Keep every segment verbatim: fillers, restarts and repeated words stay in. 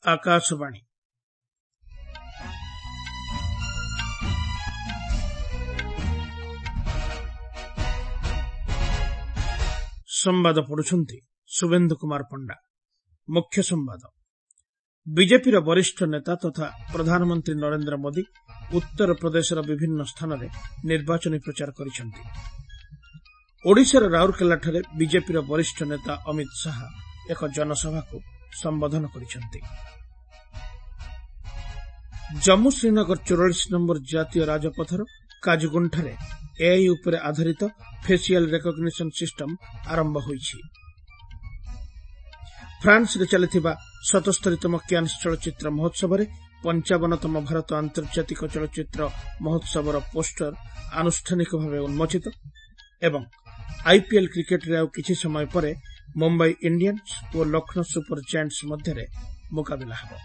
आकाशवाणी संवाद पढ़ुछंती शुभेन्दु कुमार पंडा। मुख्य संवाद। बीजेपीर वरिष्ठ नेता तथा प्रधानमंत्री नरेंद्र मोदी उत्तर प्रदेशर विभिन्न स्थान में निर्वाचनी प्रचार करिसेंति। ओडिशार राउरकेलाଠାରେ बीजेपीर वरिष्ठ नेता अमित शाह एक जनसभा को संबोधन करिसेंति। जम्मू श्रीनगर चौवालीस नंबर जातीय राजपथर काजगुंठारे एआई उपरे आधारित फेसियल रेकग्निशन सिस्टम आरंभ होईछि। फ्रांस रे चलिथिबा सतस्तरीतम क्यान्स चलचित्र महोत्सव में पंचावनतम भारत आंतर्जातिक चलचित्र महोत्सवर पोस्टर आनुष्ठानिक भाव उन्मोचित एवं आईपीएल क्रिकेट रे आउ किछि समय परे मुंबई इंडियंस और लखनऊ सुपर जायंट्स मध्य मुकाबला हेबो।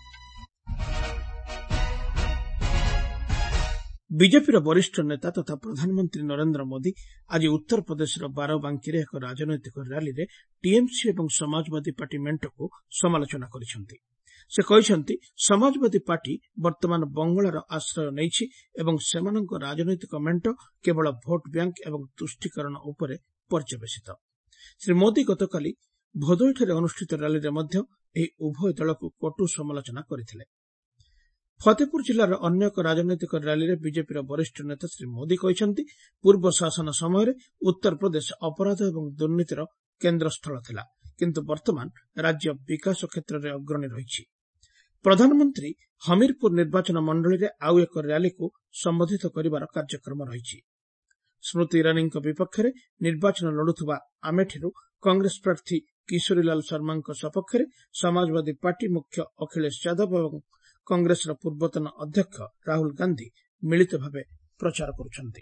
बीजेपीर वरिष्ठ नेता तथा प्रधानमंत्री नरेंद्र मोदी आज उत्तर प्रदेश बाराबांकी रे एक राजनैतिक रैली रे टीएमसी एवं समाजवादी पार्टी मेंट को समालोचना करिसेंति। से कहिसेंति समाजवादी पार्टी वर्तमान बंगलार आश्रय नैछि एवं सेमानक राजनैतिक मेंट केवल भोट बैंक एवं तुष्टीकरण उपरे पर्यवेसित। श्री मोदी गतकाली भदोईଠାରେ अनुष्ठित रैली रे मध्य एही उभय दल को कटु समालोचना करथिले। फतेहपुर जिलार अन्य एक राजनैतिक रैली रे बीजेपीर वरिष्ठ नेता श्री मोदी कहिसेंति पूर्व शासन समय उत्तर प्रदेश अपराध एवं दुर्नीतिर केन्द्रस्थल थिला, किंतु वर्तमान राज्य विकास क्षेत्र में अग्रणी रही। प्रधानमंत्री हमीरपुर निर्वाचन मंडली रे आउ एक रैली को संबोधित करिवार कार्यक्रम रही। स्मृति ईरानी विपक्ष में निर्वाचन लड़ुवा आमेठी कांग्रेस प्रार्थी किशोरीलाल शर्मा सपक्ष में समाजवादी पार्टी मुख्य अखिलेश यादव और कांग्रेस पूर्वतन अध्यक्ष राहुल गांधी मिलित भाव प्रचार करुछंती।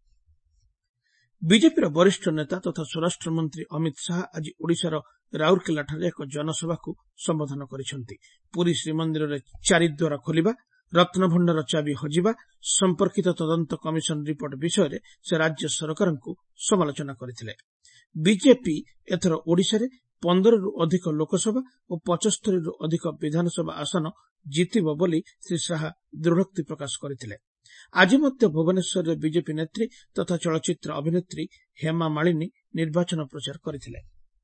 बीजेपीर वरिष्ठ नेता तथा स्वराष्ट्र मंत्री अमित शाह आज ओडिशार राउरकेलाଠାରେ एक जनसभा को संबोधन करिसेंति। पुरी श्रीमंदिर रे चारिद्वार खोलिबा, रत्नभंडार चाबी हजिबा संपर्कित तदंत कमिशन रिपोर्ट विषय से राज्य सरकार को समालोचना करथिले। बीजेपी एथर ओडिशा रे पंद्रह रु अधिक लोकसभा और पचहत्तर रु अधिक विधानसभा आसन जीतिब बोली श्री शाह दृढ़ोक्ति प्रकाश करथिले। आज मध्य भुवनेश्वर रे बीजेपी नेत्री तथा चलचित्र अभिनेत्री हेमा मालिनी निर्वाचन प्रचार करथिले।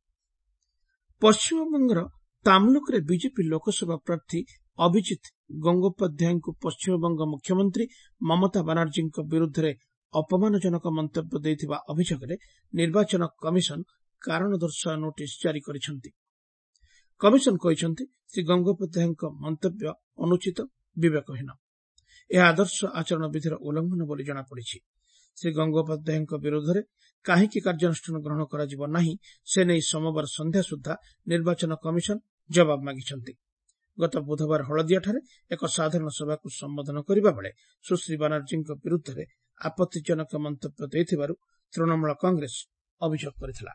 पश्चिमबंगर तामलुक रे बीजेपी लोकसभा प्रार्थी अभिजीत गंगोपाध्याय को पश्चिमबंग मुख्यमंत्री ममता बनर्जी विरुद्ध रे अपमानजनक मंतव्य देथिबा अभियोग रे निर्वाचन कमिशन कारण दर्शाओ नोटिस जारी करिसेंति। कमिशन कहिसेंति श्री गंगोपाध्याय मंतव्य अनुचित विवेकहीन, यह आदर्श आचरण विधिर उल्लंघन बोली जना पड़िछि। श्री गंगोपाध्याय विरुद्ध रे काहेकि कार्यानुष्ठान ग्रहण कराजिब नाही से नै सोमवार संध्या सुद्धा निर्वाचन कमिशन जवाब मागिछंति। गत बुधवार हलदियाଠାରେ एक साधारण सभा को संबोधन करिबा बेले सुश्री बनर्जी विरुद्ध रे आपत्तिजनक मंतव्य देथिबारु तृणमूल कांग्रेस अभियोग करिथिला।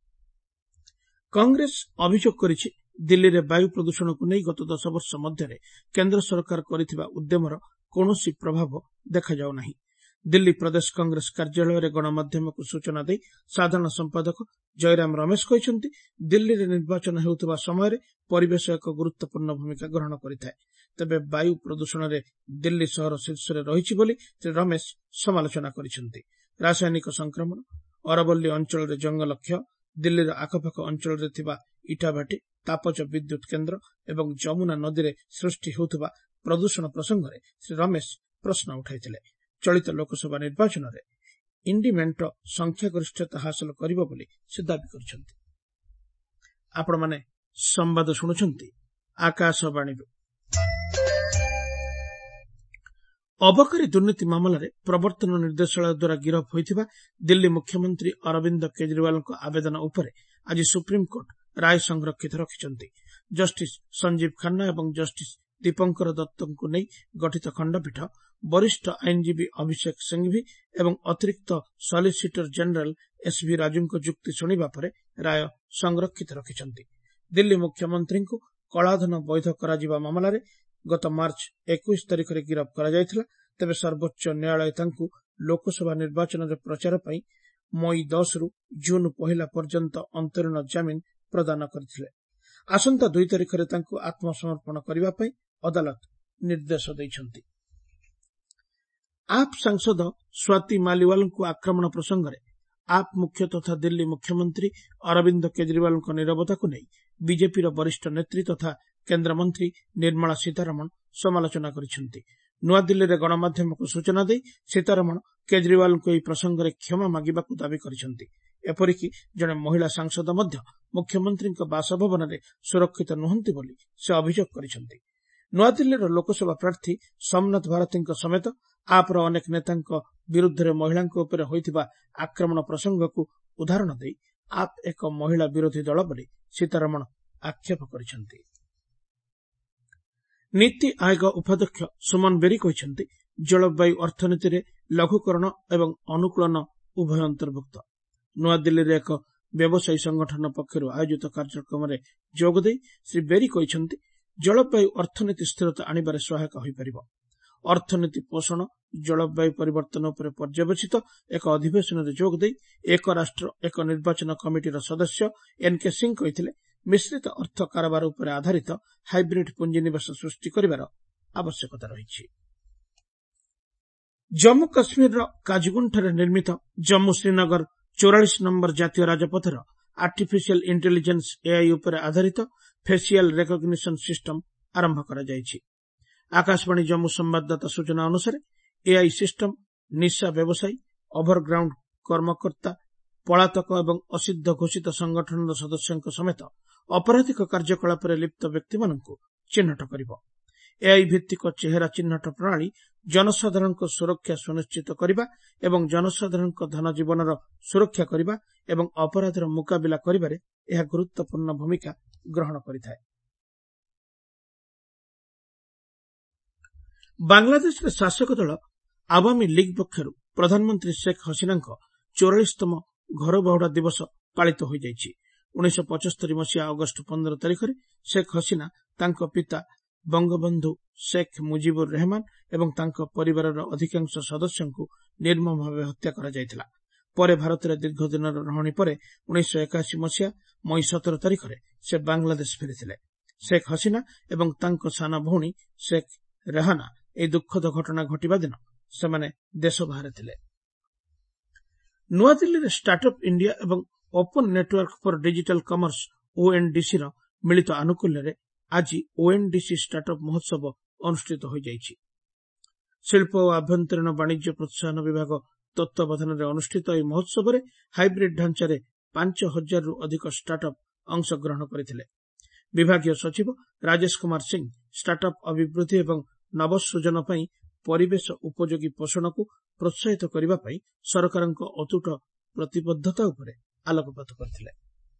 कांग्रेस अभियोग करिछि दिल्ली रे वायु प्रदूषण को नहीं गत दस वर्ष मध्य केंद्र सरकार करिथिबा उद्यमर कौनसी प्रभाव देखा जाउ नाही। दिल्ली प्रदेश कांग्रेस कार्यालय रे गणमाध्यम को सूचना दे साधारण संपादक जयराम रमेश कहिसेंति दिल्ली रे निर्वाचन हेउतबा समय रे परिवेश एक गुरुत्वपूर्ण भूमिका ग्रहण करिथाय, तबे वायु प्रदूषण रे दिल्ली शहर शीर्ष रे रहिछि बोली श्री रमेश समालोचना करिसेंति। रासायनिक संक्रमण, अरवल्ली अंचल रे जंगल क्ष, दिल्ली रे आखपाख अंचल रे थिबा इटाभाटी तापच विद्युत केन्द्र एवं जमुना नदी रे सृष्टि हेउतबा प्रदूषण प्रसंग रे श्री रमेश प्रश्न उठाइथिले। चलित लोकसभा निर्वाचन रे इंडी मेंट संख्यागरिष्ठता हासिल करिबो बोली से दाबी करछंती। आपण माने संवाद सुनुछंती आकाशवाणी। अबकारी दुर्नीति मामला रे प्रवर्तन निर्देशालय द्वारा गिरफ होइथिबा दिल्ली मुख्यमंत्री अरविंद केजरीवाल आवेदन उपरे आज सुप्रीमकोर्ट राय संरक्षित रखिछंती। जस्टिस संजीव खन्ना एवं जस्टिस दीपंकर दत्त को नहीं गठित खंडपीठ वरिष्ठ आईनजीवी अभिषेक सिंघवी एवं अतिरिक्त सॉलिसिटर जनरल एसवी राजू को जुक्ति शुणिबा परे राय संरक्षित रखिछंती। दिल्ली मुख्यमंत्री को कलाधन वैध कराजिबा मामला रे गत मार्च इक्कीस तारिख रे गिरफ करा जायथिला, तबे सर्वोच्च न्यायालय तांकु लोकसभा निर्वाचन रे प्रचार पई मई दस रु जून पहला पर्यंत अंतरीण जमीन प्रदान करथिले। ଆସନ୍ତା ଦୁଇ ତାରିଖରେ ତାଙ୍କୁ ଆତ୍ମସମର୍ପଣ କରିବା ପାଇଁ ଅଦାଲତ ନିର୍ଦ୍ଦେଶ ଦେଇଛନ୍ତି। ଆପ୍ ସାଂସଦ ସ୍ୱାତି ମାଲିୱାଲଙ୍କୁ ଆକ୍ରମଣ ପ୍ରସଙ୍ଗରେ ଆପ୍ ମୁଖ୍ୟ ତଥା ଦିଲ୍ଲୀ ମୁଖ୍ୟମନ୍ତ୍ରୀ ଅରବିନ୍ଦ କେଜରିୱାଲଙ୍କ ନିରବତାକୁ ନେଇ ବିଜେପିର ବରିଷ୍ଠ ନେତ୍ରୀ ତଥା କେନ୍ଦ୍ରମନ୍ତ୍ରୀ ନିର୍ମଳା ସୀତାରମଣ ସମାଲୋଚନା କରିଛନ୍ତି। ନୂଆଦିଲ୍ଲୀରେ ଗଣମାଧ୍ୟମକୁ ସୂଚନା ଦେଇ ସୀତାରମଣ କେଜରିୱାଲଙ୍କୁ ଏହି ପ୍ରସଙ୍ଗରେ କ୍ଷମା ମାଗିବାକୁ ଦାବି କରିଛନ୍ତି। ଏପରିକି ଜଣେ ମହିଳା ସାଂସଦ ମଧ୍ୟ ମୁଖ୍ୟମନ୍ତ୍ରୀଙ୍କ ବାସଭବନରେ ସୁରକ୍ଷିତ ନୁହନ୍ତି ବୋଲି ସେ ଅଭିଯୋଗ କରିଛନ୍ତି। ନୂଆଦିଲ୍ଲୀର ଲୋକସଭା ପ୍ରାର୍ଥୀ ସୋମନାଥ ଭାରତୀଙ୍କ ସମେତ ଆପ୍ର ଅନେକ ନେତାଙ୍କ ବିରୁଦ୍ଧରେ ମହିଳାଙ୍କ ଉପରେ ହୋଇଥିବା ଆକ୍ରମଣ ପ୍ରସଙ୍ଗକୁ ଉଦାହରଣ ଦେଇ ଆପ୍ ଏକ ମହିଳା ବିରୋଧୀ ଦଳ ବୋଲି ସୀତାରମଣ ଆକ୍ଷେପ କରିଛନ୍ତି। ନୀତି ଆୟୋଗ ଉପାଧ୍ୟକ୍ଷ ସୁମନ ବେରୀ କହିଛନ୍ତି, ଜଳବାୟୁ ଅର୍ଥନୀତିରେ ଲଘୁକରଣ ଏବଂ ଅନୁକୂଳନ ଉଭୟ ଅନ୍ତର୍ଭୁକ୍ତ। ନୂଆଦିଲ୍ଲୀରେ ଏକ ବ୍ୟବସାୟୀ ସଂଗଠନ ପକ୍ଷରୁ ଆୟୋଜିତ କାର୍ଯ୍ୟକ୍ରମରେ ଯୋଗଦେଇ ଶ୍ରୀ ବେରୀ କହିଛନ୍ତି, ଜଳବାୟୁ ଅର୍ଥନୀତି ସ୍ଥିରତା ଆଣିବାରେ ସହାୟକ ହୋଇପାରିବ। ଅର୍ଥନୀତି ପୋଷଣ ଜଳବାୟୁ ପରିବର୍ତ୍ତନ ଉପରେ ପର୍ଯ୍ୟବେସିତ ଏକ ଅଧିବେଶନରେ ଯୋଗଦେଇ ଏକ ରାଷ୍ଟ୍ର ଏକ ନିର୍ବାଚନ କମିଟିର ସଦସ୍ୟ ଏନ୍କେ ସିଂ କହିଥିଲେ, ମିଶ୍ରିତ ଅର୍ଥ କାରବାର ଉପରେ ଆଧାରିତ ହାଇବ୍ରିଡ୍ ପୁଞ୍ଜିନିବେଶ ସୃଷ୍ଟି କରିବାର ଆବଶ୍ୟକତା ରହିଛି। ଜମ୍ମୁ କାଶ୍ମୀରର କାଜିଗୁଣ୍ଡଠାରେ ନିର୍ମିତ ଜମ୍ମୁ ଶ୍ରୀନଗର ଚଉରାଳିଶ ନମ୍ବର ଜାତୀୟ ରାଜପଥର ଆର୍ଟିଫିସିଆଲ ଇଣ୍ଟେଲିଜେନ୍ସ ଏଆଇ ଉପରେ ଆଧାରିତ ଫେସିଆଲ ରେକଗ୍ନିସନ ସିଷ୍ଟମ ଆରମ୍ଭ କରାଯାଇଛି। ଆକାଶବାଣୀ ଜମ୍ମୁ ସମ୍ବାଦଦାତା ସୂଚନା ଅନୁସାରେ ଏଆଇ ସିଷ୍ଟମ ନିଶା ବ୍ୟବସାୟୀ, ଓଭରଗ୍ରାଉଣ୍ଡ କର୍ମକର୍ତ୍ତା, ପଳାତକ ଏବଂ ଅସିଦ୍ଧ ଘୋଷିତ ସଂଗଠନର ସଦସ୍ୟଙ୍କ ସମେତ ଅପରାଧିକ କାର୍ଯ୍ୟକଳାପରେ ଲିପ୍ତ ବ୍ୟକ୍ତିମାନଙ୍କୁ ଚିହ୍ନଟ କରିବ। ଏଆଇ ଭିତ୍ତିକ ଚେହେରା ଚିହ୍ନଟ ପ୍ରଣାଳୀ ଜନସାଧାରଣଙ୍କ ସୁରକ୍ଷା ସୁନିଶ୍ଚିତ କରିବା ଏବଂ ଜନସାଧାରଣଙ୍କ ଧନଜୀବନର ସୁରକ୍ଷା କରିବା ଏବଂ ଅପରାଧର ମୁକାବିଲା କରିବାରେ ଏହା ଗୁରୁତ୍ୱପୂର୍ଣ୍ଣ ଭୂମିକା ଗ୍ରହଣ କରିଥାଏ। ବାଂଲାଦେଶରେ ଶାସକ ଦଳ ଆୱାମୀ ଲିଗ୍ ପକ୍ଷରୁ ପ୍ରଧାନମନ୍ତ୍ରୀ ଶେଖ୍ ହସିନାଙ୍କ ଚଉରାଳିଶତମ ଘରବାହୁଡା ଦିବସ ପାଳିତ ହୋଇଯାଇଛି। ଉଣେଇଶହ ପଚସ୍ତରୀ ମସିହା ଅଗଷ୍ଟ ପନ୍ଦର ତାରିଖରେ ଶେଖ୍ ହସିନା ତାଙ୍କ ପିତା ବଙ୍ଗବନ୍ଧୁ ଶେଖ୍ ମୁଜିବୁର ରେହମାନ ଏବଂ ତାଙ୍କ ପରିବାରର ଅଧିକାଂଶ ସଦସ୍ୟଙ୍କୁ ନିର୍ମମ ଭାବେ ହତ୍ୟା କରାଯାଇଥିଲା। ପରେ ଭାରତରେ ଦୀର୍ଘ ଦିନର ରହଣି ପରେ ଉଣେଇଶହ ଏକାଅଶୀ ମସିହା ମଇ ସତର ତାରିଖରେ ସେ ବାଂଲାଦେଶ ଫେରିଥିଲେ। ଶେଖ୍ ହସିନା ଏବଂ ତାଙ୍କ ସାନ ଭଉଣୀ ଶେଖ୍ ରେହାନା ଏହି ଦୁଃଖଦ ଘଟଣା ଘଟିବା ଦିନ ସେମାନେ ଦେଶ ବାହାରେ ଥିଲେ। ନୂଆଦିଲ୍ଲୀରେ ଷ୍ଟାର୍ଟଅପ୍ ଇଣ୍ଡିଆ ଏବଂ open network for digital commerce ଓଏନ୍ଡିସିର ମିଳିତ ଆନୁକୂଲ୍ୟରେ ଆଜି ଓଏନ୍ଡିସି ଷ୍ଟାର୍ଟଅପ୍ ମହୋତ୍ସବ ଅନୁଷ୍ଠିତ ହୋଇଯାଇଛି। ଶିଳ୍ପ ଓ ଆଭ୍ୟନ୍ତରୀଣ ବାଣିଜ୍ୟ ପ୍ରୋତ୍ସାହନ ବିଭାଗ ତତ୍ତ୍ୱାବଧାନରେ ଅନୁଷ୍ଠିତ ଏହି ମହୋତ୍ସବରେ ହାଇବ୍ରିଡ୍ ଢାଞ୍ଚାରେ ପାଞ୍ଚ ହଜାରରୁ ଅଧିକ ଷ୍ଟାର୍ଟଅପ୍ ଅଂଶଗ୍ରହଣ କରିଥିଲେ। ବିଭାଗୀୟ ସଚିବ ରାଜେଶ କୁମାର ସିଂ ଷ୍ଟାର୍ଟଅପ୍ ଅଭିବୃଦ୍ଧି ଏବଂ ନବସୃଜନ ପାଇଁ ପରିବେଶ ଉପଯୋଗୀ ପୋଷଣକୁ ପ୍ରୋତ୍ସାହିତ କରିବା ପାଇଁ ସରକାରଙ୍କ ଅତୁଟ ପ୍ରତିବଦ୍ଧତା ଉପରେ ଆଲୋକପାତ କରିଥିଲେ।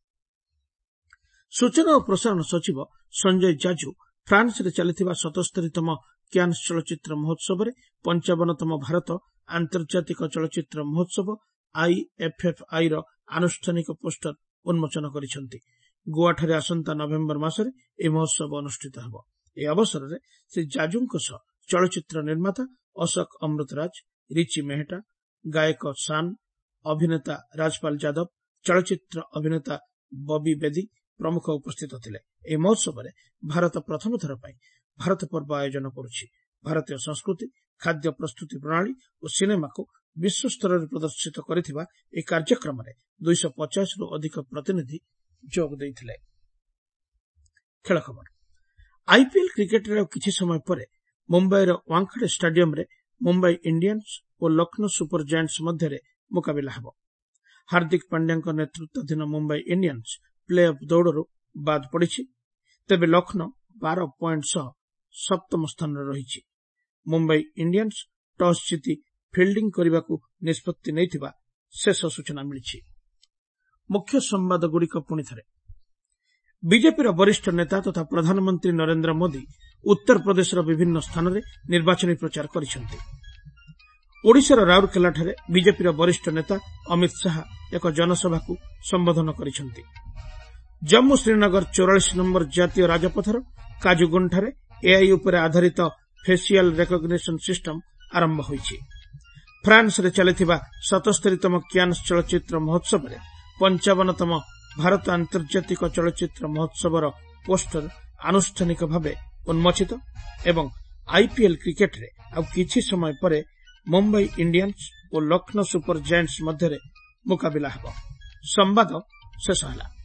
ସୂଚନା ଓ ପ୍ରସାରଣ ସଚିବ ସଞ୍ଜୟ ଜାଜୁ ଫ୍ରାନ୍ସରେ ଚାଲିଥିବା ସତସ୍ତରୀତମ କ୍ୟାନ୍ସ ଚଳଚ୍ଚିତ୍ର ମହୋତ୍ସବରେ ପଞ୍ଚାବନତମ ଭାରତ ଆନ୍ତର୍ଜାତିକ ଚଳଚ୍ଚିତ୍ର ମହୋତ୍ସବ ଆଇଏଫ୍ଏଫ୍ଆଇର ଆନୁଷ୍ଠାନିକ ପୋଷ୍ଟର ଉନ୍ମୋଚନ କରିଛନ୍ତି। ଗୋଆଠାରେ ଆସନ୍ତା ନଭେମ୍ବର ମାସରେ ଏହି ମହୋତ୍ସବ ଅନୁଷ୍ଠିତ ହେବ। ଏହି ଅବସରରେ ଶ୍ରୀ ଜାଜୁଙ୍କ ସହ ଚଳଚ୍ଚିତ୍ର ନିର୍ମାତା ଅଶୋକ ଅମୃତରାଜ, ରିଚି ମେହେଟା, ଗାୟକ ସାନ୍, ଅଭିନେତା ରାଜପାଲ ଯାଦବ, ଚଳଚ୍ଚିତ୍ର ଅଭିନେତା ବବି ବେଦି ପ୍ରମୁଖ ଉପସ୍ଥିତ ଥିଲେ। ଏହି ମହୋତ୍ସବରେ ଭାରତ ପ୍ରଥମ ଥର ପାଇଁ ଭାରତ ପର୍ବ ଆୟୋଜନ କରୁଛି। ଭାରତୀୟ ସଂସ୍କୃତି, ଖାଦ୍ୟ ପ୍ରସ୍ତୁତି ପ୍ରଣାଳୀ ଓ ସିନେମାକୁ ବିଶ୍ୱସ୍ତରରେ ପ୍ରଦର୍ଶିତ କରିଥିବା ଏହି କାର୍ଯ୍ୟକ୍ରମରେ ଦୁଇଶହ ପଚାଶରୁ ଅଧିକ ପ୍ରତିନିଧି ଯୋଗ ଦେଇଥିଲେ। ଖେଳ ଖବର। ଆଇପିଏଲ୍ କ୍ରିକେଟରେ ଆଉ କିଛି ସମୟ ପରେ ମୁମ୍ବାଇର ୱାଙ୍ଗଖେଡେ ଷ୍ଟାଡିୟମରେ ମୁମ୍ବାଇ ଇଣ୍ଡିଆନ୍ସ ଓ ଲକ୍ଷ୍ନୌ ସୁପର ଜାଏଣ୍ଟସ୍ ମଧ୍ୟରେ ମୁକାବିଲା ହେବ। ହାର୍ଦ୍ଦିକ ପାଣ୍ଡ୍ୟାଙ୍କ ନେତୃତ୍ୱାଧୀନ ମୁମ୍ବାଇ ଇଣ୍ଡିଆନ୍ସ ପ୍ଲେ ଅଫ୍ ଦୌଡ଼ରୁ ବାଦ୍ ପଡ଼ିଛି, ତେବେ ଲକ୍ଷ୍ନୌ ବାର ପଏଣ୍ଟ ସହ ସପ୍ତମ ସ୍ଥାନରେ ରହିଛି। ମୁମ୍ବାଇ ଇଣ୍ଡିଆନ୍ସ ଟସ୍ ଜିତି ଫିଲ୍ଡିଂ କରିବାକୁ ନିଷ୍ପତ୍ତି ନେଇଥିବା ଶେଷ ସୂଚନା ମିଳିଛି। ମୁଖ୍ୟ ସମ୍ବାଦଗୁଡ଼ିକ ପୁଣିଥରେ। ବିଜେପିର ବରିଷ୍ଠ ନେତା ତଥା ପ୍ରଧାନମନ୍ତ୍ରୀ ନରେନ୍ଦ୍ର ମୋଦି ଉତ୍ତରପ୍ରଦେଶର ବିଭିନ୍ନ ସ୍ଥାନରେ ନିର୍ବାଚନୀ ପ୍ରଚାର କରିଛନ୍ତି। ଓଡ଼ିଶାର ରାଉରକେଲାଠାରେ ବିଜେପିର ବରିଷ୍ଠ ନେତା ଅମିତ ଶାହା ଏକ ଜନସଭାକୁ ସମ୍ବୋଧନ କରିଛନ୍ତି। ଜମ୍ମୁ ଶ୍ରୀନଗର ଚଉରାଳିଶ ନମ୍ବର ଜାତୀୟ ରାଜପଥର କାଜୁଗୁଣ୍ଡଠାରେ ଏଆଇ ଉପରେ ଆଧାରିତ ଫେସିଆଲ ରେକଗ୍ନିସନ ସିଷ୍ଟମ ଆରମ୍ଭ ହୋଇଛି। ଫ୍ରାନ୍ସରେ ଚାଲିଥିବା ସତସ୍ତରୀତମ କ୍ୟାନ୍ସ ଚଳଚ୍ଚିତ୍ର ମହୋତ୍ସବରେ ପଞ୍ଚାବନତମ ଭାରତ ଆନ୍ତର୍ଜାତିକ ଚଳଚ୍ଚିତ୍ର ମହୋତ୍ସବର ପୋଷ୍ଟର ଆନୁଷ୍ଠାନିକ ଭାବେ ଉନ୍ମୋଚିତ ଏବଂ ଆଇପିଏଲ୍ କ୍ରିକେଟରେ ଆଉ କିଛି ସମୟ ପରେ ମୁମ୍ବାଇ ଇଣ୍ଡିଆନ୍ସ ଓ ଲକ୍ଷ୍ନୌ ସୁପର ଜାଏଣ୍ଟସ୍ ମଧ୍ୟରେ ମୁକାବିଲା ହେବ। ସମ୍ବାଦ ଶେଷ ହେଲା।